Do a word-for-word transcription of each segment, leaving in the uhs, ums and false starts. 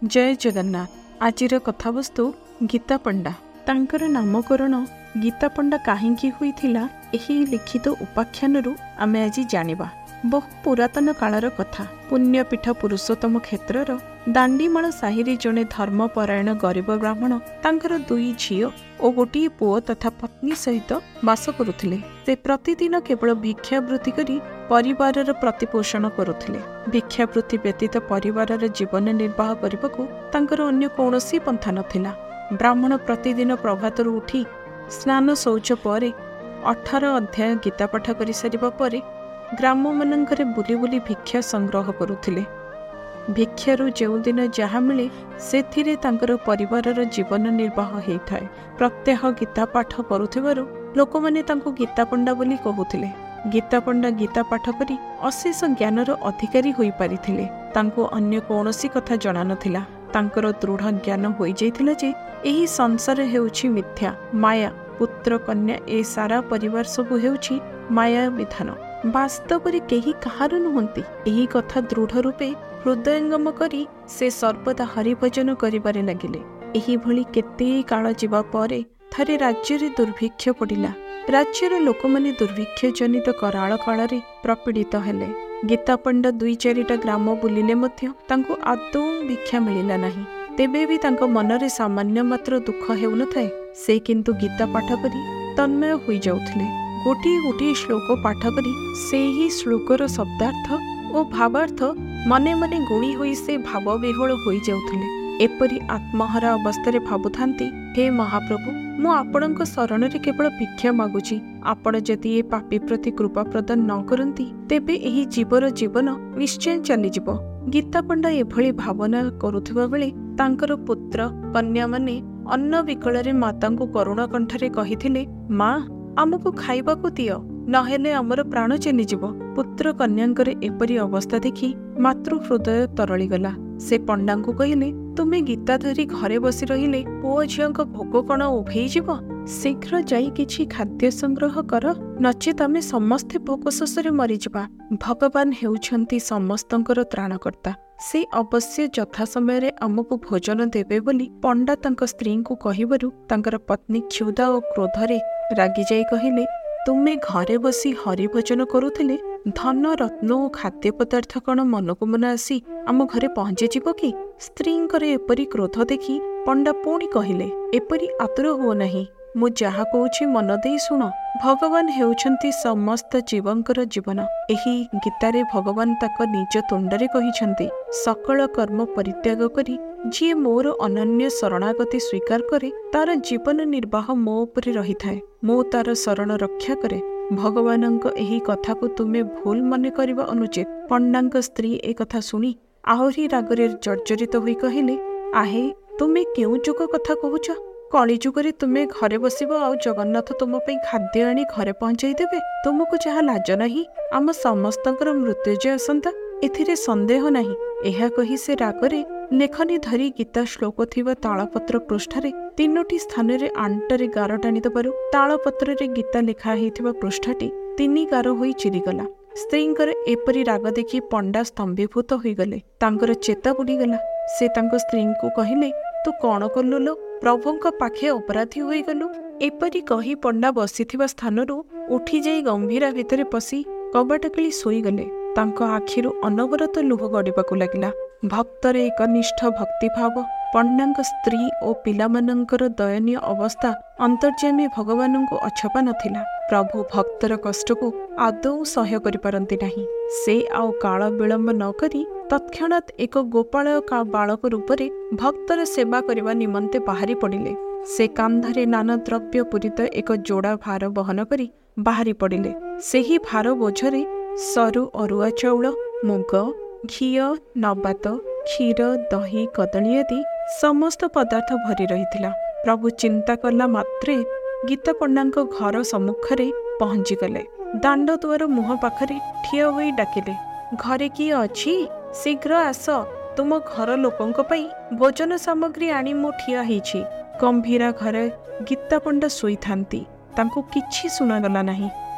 जय जगन्नाथ। आजिर कथावस्तु गीता पंडा। तांकर नामकरण गीता पंडा काहींकी होइथिला एही लिखित उपाख्यानरू आमे आजि जानिबा। बहु पुरातन कालर कथा। पुण्यपीठ पुरुषोत्तम क्षेत्रर दांडीमाल साहिरी जड़े धर्मपरायण गरीब ब्राह्मण तांकर दुई झील और गोटे पुओ तथा पत्नी सहित बास करुथिले। से प्रतिदिन केवल भिक्षावृत्ति करी परिवारर प्रतिपोषण करुथिले। भिक्षावृत्ति व्यतीत परिवारर जीवन निर्वाह करबाकू तांकर अन्य कौनसी पंथा नथिला। ब्राह्मण प्रतिदिन प्रभातरू उठी स्नान शौच पर अठार अध्याय गीता पाठ कर सारिबा परे ग्राम मानंकरे बुली बुली भिक्षा संग्रह करुथिले। भिक्षारू जो दिन जहा मिले सेथिरे तांकर परिवारर जीवन निर्वाह होइथाय। प्रत्यह गीता पाठ करुथिबारु लोकमाने तांको गीता पंडा बोली कहुथिले। गीता पंडा गीता पाठ करी अशेष ज्ञानर अधिकारी होई पारिथिले। तांको अन्य कौनसी कथा जणा नथिला। तांकर दृढ़ ज्ञान होई जाइथिला जे एही संसार हेउछि मिथ्या, माया, पुत्र कन्या ए सारा परिवार सबु हेउछि माया विधान। वास्तव में केही कहार नुहंती। एही कथा दृढ़ रूपे हृदयंगम करी से सर्वदा हरिभजन करिबारे लागिले। एही भली केते काल जीवा परे थरे राज्य रे दुर्भिक्ष पड़िला। राज्यर लोकमाने दुर्भिक्ष जनित कराल काल प्रपीड़ित हेले। गीता पंडा दुई चारिटा ग्राम बुलिले मध्य तांको आदौ भिक्षा मिलिला नाही। तेबे भी तांको मनरे सामान्य मात्र दुख हेउ नथाए। से किंतु गीता पाठ करी तन्मय होई जाउथिले। गोटी गोटी श्लोक पाठ करी से ही श्लोकर शब्दार्थ और भावार्थ मने मने गुणी होई से भाव विह्वल होई जाउथिले। एपरी आत्महरा अवस्था भावुथांती, हे महाप्रभु, मु आपणक शरण रे केवल भिक्षा मागुची। आपण जदि ए पापी प्रति कृपा प्रदान न करंती तेबे एही जीवर जीवन निश्चय चली जिवो। गीता पंडा एभली भावना करुथिबा बेले तांकर पुत्र कन्या माने अन्न विकल रे मातांको करुणा कंठरे कहिथिले, माँ आमको खाइबाकू दियो, नहेले आमर प्राण चलीजिव। पुत्र कन्यांकर एपरी अवस्था देखि मातृ हृदय तरली गला। से पंडांकु कहिले, तुमे गीता धरी घरे बसी रहिले पुओ झियोंक भोग कण उभेई जीव। शीघ्र जाई किछि खाद्य संग्रह कर, नचेत आमे समस्ते भोग शोषरे मरीजिबा। भगवान हेउछंती समस्तंकर त्राणकर्ता। से अवश्य यथा समय आमको भोजन देबे बोली पंडा तांक स्त्री को कहिबारु तांकर पत्नी क्षुधा और क्रोधरे रागी जाई कहिले, तुमे घरे बसी हरि भोजन करुथिले धन रत्न और खाद्य पदार्थ कण मनकु मन आसी आम घरे पहुंची जीव कि? स्त्रींकर एपरी क्रोध देखि पंडा पुणी कहिले, एपरी आतुर हो नहीं। मु जहा कहूछि मन देई सुन। भगवान हेउछंती समस्त जीवंकर जीवन। एही गीतारे भगवान ताक निज तुंडरे कहिछंती, सकल कर्म परित्याग करी जी मोर अनन्य शरणागति स्वीकार करे तार जीवन निर्वाह मो उपरे रही थाए। मो तार शरण रक्षा करे। भगवानंक एही कथा को तुमे भूल मने करिबा अनुचित। पंडांक स्त्री ए कथा सुनी आहुरी रागरे जर्जरित होई कहिले, आहे तुमे केउ जुग कथा कहूछ? कली जुगरे तुमे घरे बसिब आ जगन्नाथ तुम पे खाद्य आनी घरे पहुंचाई देबे? तुमको जहा लाज नहीं, आम समस्तंकर मृत्युजय आसंता, एथिरे संदेह नहीं। एहा कही से रागरे लेखनी धरी गीता श्लोक थिबा तालपत्र पृष्ठरे तीनोटी स्थान रे आंटरे गार टाणी दबारु तालपत्र रे गीता लिखा हेथिबा पृष्ठटी तीनी गार होई चिरीगला। स्त्रींकर एपरी राग देखि पंडा स्तंभीभूत होईगले। तांकर चेता बुडीगला। से तांको स्त्री को कहिले, तू कौन कलु लो? प्रभुंक पाखे अपराधी होईगलु। एपरी कही पंडा बसिथिबा स्थानरू उठी जाई गंभीरा भितरे पसी कबाट किली सोईगले। तांको आखिरु अनवरत लुह गड़िबाकू लागिला। भक्तर एकनिष्ठ भक्तिभाव, पंडांक स्त्री और पिलामानंकर दयनीय अवस्था अंतर्यामी भगवान को अछपा नथिला। प्रभु भक्तर कष्ट को आदौ सह्य करि पारंती नाही। से आउ काल विलंब न करी तत्क्षणात एक गोपाल बालक रूपरे भक्तर सेवा करने निमंते बाहरी पड़िले। से कांधरे नाना द्रव्य पूरित एक जोड़ा भार बहन करी बाहरी पड़िले। सेही भार बोझरे सरु अरुआ चाउल, मुग, घी, नबात, क्षीर, दही, कदली आदि समस्त पदार्थ भरी रही। प्रभु चिंता कला मात्रे गीता पंडांक घर सम्मुखरे पहुंची गले। दांड दुआर मुह पाखरे ठिया होई डाकिले, घरे किए अछि? शीघ्र आस, तुम घर लोकंक पई भोजन सामग्री आनी मु ठिया हेछि। गंभीरा घरे गीता पंडा सोई थांती। तांको किछि सुनागला नाही।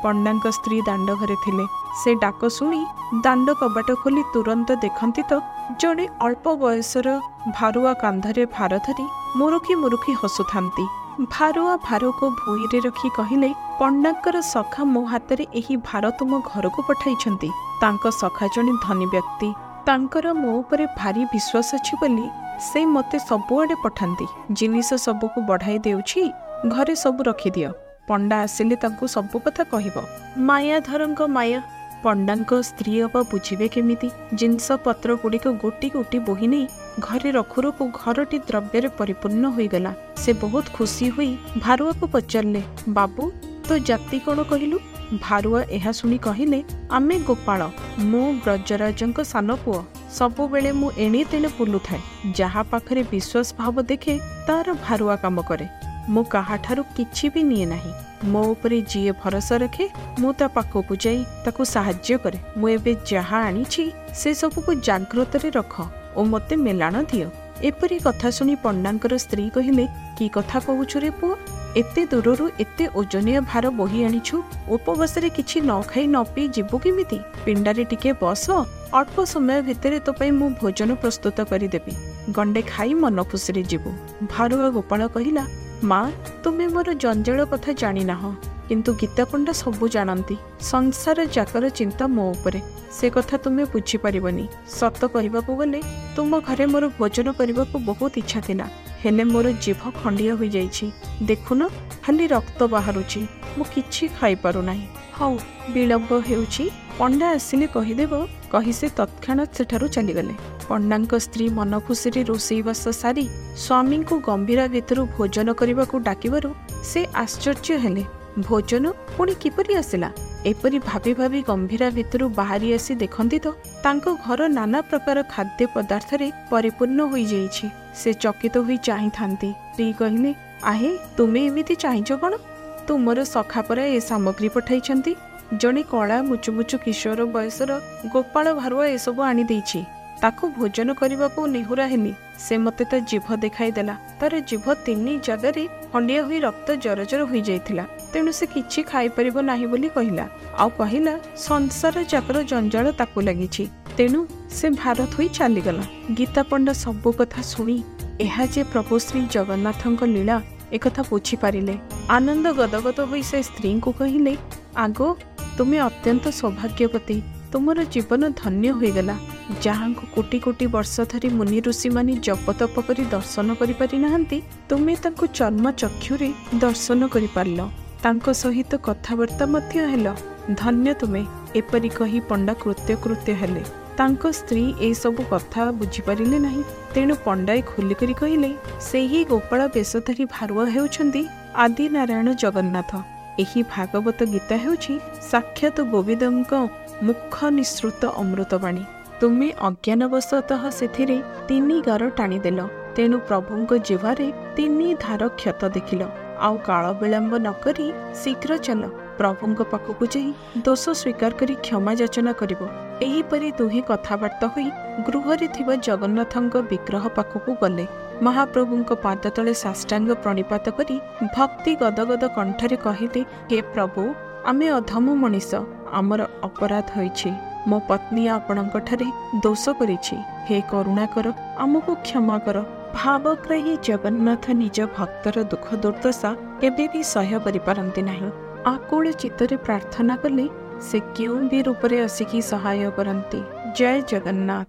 पंडाଙ୍କ स्त्री दांड घरे थिले। से डाक शुणी दांड कबाट खोली तुरंत देखती तो जड़े अल्प बयसर भारुआ कांधरे भार धरी मुरुखी मुरुखी हसुथांती। भारुआ भार को भुईरे रखी कहले, पंडांकर सखा मो हाथ में यही भार तुम घर को पठाइछंती। तांको सखा जने धनी व्यक्ति, तांकर मो उपरे भारी विश्वास अछि बोली से मते सबुआडे पठांती। जिनिस सबको बढ़ाई देउछि, घरे सब रखी दियो। पंडा आसिले तांको सब कथा कहिबो। मायाधरंक माया पंडांको स्त्री अब बुझिबे केमिति। जिनस पत्र गुड़िक गोटी गोटी बोही नहीं घरे रखु रखु घरटी द्रव्य परिपूर्ण हो गला। से बहुत खुशी हुई भारुआ को पचारे, बाबू तो जाति कौन कहलु? भारुआ यह शुणी कहले, आमे गोपाल, मो ब्रजराजंक सान पुओ। सबु बेले मु एणे तेणे बुलु थाए। जहा पाखरे विश्वास भाव देखे तार भारुआ काम करे। मु काहाठारु किछि भी निये नाही। मो उपरे जीए भरोसा रखे मु ता पाखकु जाई ताकु साहाय्य करे। मु एबे जहा आनिछि से सबको जाग्रत रे रख ओ मते मेलाण दियो। एपरी कथा सुनी पंडांकर स्त्री कहले, की कथा कहूछु रे पुओ? एते दूररू एते ओजनिया भार बोही आनिछु, उपवास रे किछि न खाई न पी जीवु केमिति? पिंडारे टिके बस, अल्प समय भितरे तो पई मु भोजन प्रस्तुत करी देबी। गंडे खाई मन खुशी रे जीवु। भारुआ गोपाल कहिला, माँ तुम्हें मोर जंजाल कथा जानी ना, किंतु गीता पंडा सबू जानती। संसार जाकर चिंता मो उपरे, से कथा तुम्हें बुझी पारिबनी। सत कहबाकू गले तुम घरे मोर भोजन करने को बहुत इच्छा थिला, हेले मोर जीभ खंडिया हो जाइछि। देखुन खाली रक्त बाहरुछि, मु किछि खाई पारु नाही। हौ विलंब हेउछि, पंडा आसिले कहिदेव कहि से तत्क्षणात सेठारु चलीगले। पंडांक स्त्री मन खुशी रोषेईबास सारी स्वामी को गंभीरा भितर भोजन करने को डाकिबारु से आश्चर्य हेले। भोजन पुणी किपरि आसिला? एपरी भाभी भाभी गंभीरा भितर बाहरी आसी देखती तो तांको घर नाना प्रकार खाद्य पदार्थ रे परिपूर्ण हो जाइछि। से चकित होई चाहि थांती। स्त्री कहले, आहे तुमे एमिति चाहिछ कोन? तुमर सखा पर ए सामग्री पठाइछंती। जणे कला मुचुमुचु किशोर बयसर गोपाल भारुआ एसबु आनी देइछि। ताको भोजन करने को नेहुरा हेली। से मते ता जीभ देखाई देला। तार जीभ तीन जगार खंडिया हुई रक्त जरजर हो जाइथिला। तेणु से किछि खाई परिबो नाही बोली कहिला। आउ कहिला संसार जाकर जंजाल ताकू लागिछि, तेणु से भारत होई चली गला। गीता पंडा सबु कथा सुनी एहा जे प्रभु श्री जगन्नाथंक लीला एकथा बुझी पारिले। आनंद गदगद होई से स्त्री को कहिले, आगो तुमे अत्यंत सौभाग्यवती, तुमर जीवन धन्य हो गला। जहाँ को कोटि कोटि वर्ष धरी मुनि ऋषि माने जप तप करी दर्शन करि पारि नाहंती, तुमे तांको चर्म चक्षुरे दर्शन करि पारलो, तांको सहित कथाबार्ता मध्य हेलो। धन्य तुमे। एपरि कही पंडा कृत्य कृत्य हेले। तांको स्त्री ए सब कथा बुझी पारिले नाही। तेणु पंडाए खोली करी कहिले, सेही गोपाल बेशधारी भारुआ हेउछंती आदि नारायण जगन्नाथ। एही भागवत गीता हेउछि साक्षात गोविंदଙ୍କ मुख निसृत अमृतवाणी। तुमे अज्ञानवशतः सेथिरे तीनी गार टाणीदेल, तेणु प्रभुଙ୍କ जिह्वारे तीनी धार क्षत देखिल। आउ काल विलंब न करी शीघ्र चल, प्रभुଙ୍କ पाखକୁ ଯାଇ दोष स्वीकार करी क्षमा याचना करिवो। एहीपरि दुहे कथाबार्ता होई गृहरे थिबा जगन्नाथଙ୍କ विग्रह पाखକୁ गले। महाप्रभुଙ୍କ पाद तले साष्टांग प्रणिपात करी भक्ति गदगद कंठरे कहिले, हे प्रभु आमे अधम मनीष, आमर अपराध होइछि। मो पत्नी आपणଙ୍କ ठारे दोष करिछि। हे करुणा कर, आमको क्षमा कर। भावग्राही जगन्नाथ निज भक्तर दुख दुर्दशा केबे भी सह्य करि पारंती नाही। आकुल चित्तरे प्रार्थना कले से क्यों भी रूपरे आसिकी सहाय करंती। जय जगन्नाथ।